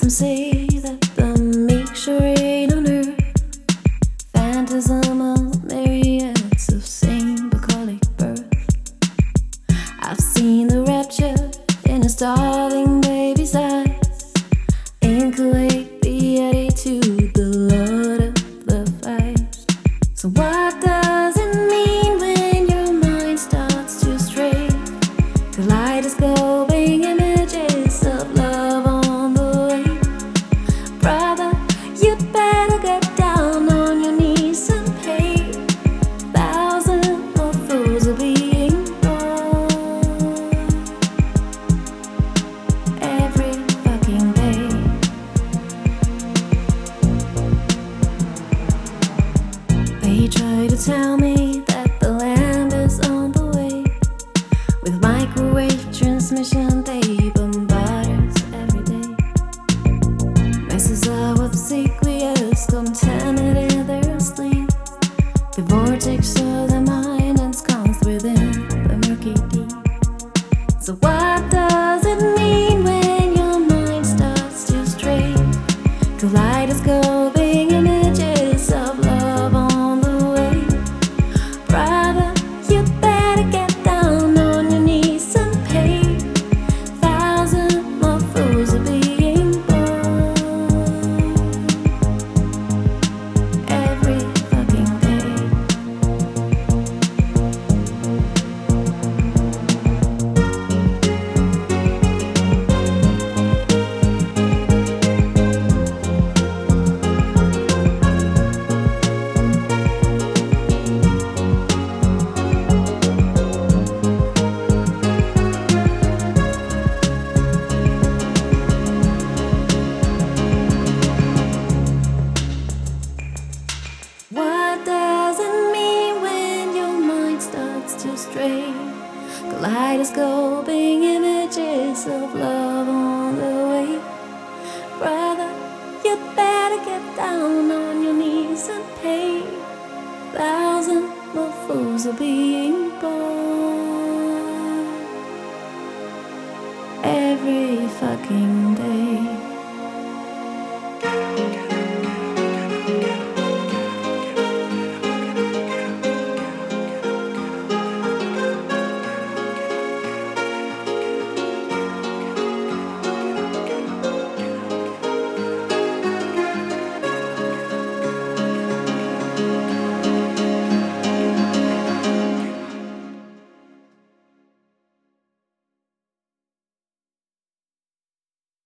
say that the mixture ain't on earth, phantasm of myriads of same bucolic birth. I've seen the rapture in a starving baby's eyes, inculcate the attitude, the Lord of the Flies. So what does it mean when your mind starts to stray? Kaleidoscoping images of love on the way. Brother, you better get down on your knees and pay. Thousand more fools are being born every fucking day. They try to tell me that the land is on the way. With microwave transmission, they bombard us every day. Masses are obsequious, contaminated their sleep. The vortex of the mind ensconced within the murky deep. So what does it mean when your mind starts to stray? Kaleidoscoping images of love on the way. Brother, you better get down on your knees and pay. Thousand more fools are being born every fucking day. What does it mean when your mind starts to stray? Kaleidoscoping images of love on the way. Brother, you better get down on your knees and pay. Thousand more fools are being